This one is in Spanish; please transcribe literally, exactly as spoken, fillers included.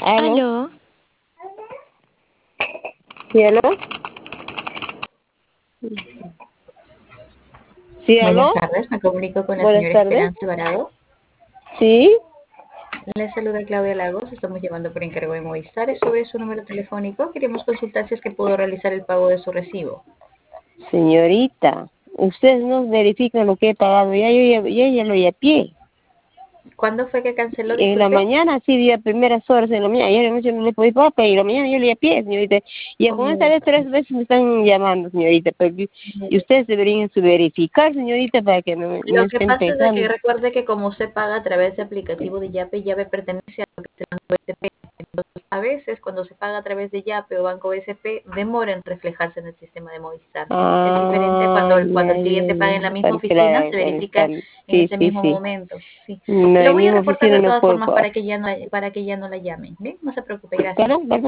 ¿Aló? Aló. ¿Sí, aló? ¿Sí, Buenas aló? tardes, me comunico con la Buenas señora tardes. Esperanza Alvarado. ¿Sí? Le saluda Claudia Lagos, estamos llamando por encargo de Movistar. Es sobre su número telefónico. Queremos consultar si es que pudo realizar el pago de su recibo. Señorita, ustedes no verifican lo que he pagado. Ya yo ya, ya, ya lo he a pie. ¿Cuándo fue que canceló? En la Disculpe. mañana, sí, día primeras horas en la mañana. Ayer en la noche no le podía pagar, pero en la mañana yo le a pie, señorita. Y con esta Oh, vez tres veces me están llamando, señorita. Pero, y y ustedes deberían su verificar, señorita, para que no, no Lo que estén pasa es de que pensando. recuerde que como usted paga a través de aplicativo de Yape, Yape pertenece a lo que es el Banco B S P. Entonces, a veces cuando se paga a través de Yape o Banco B S P, demora en reflejarse en el sistema de Movistar. Es diferente cuando Ah, el, cuando ya, el ya, cliente paga en la ya. misma Para que oficina, la, se para, verifica para- en sí, ese sí, mismo sí. momento. Sí. No, Lo en voy a misma reportar oficina de no todas puedo formas pagar. para que ya no, para que ya no la llamen. ¿Bien? No se preocupe, gracias. Perdón, perdón.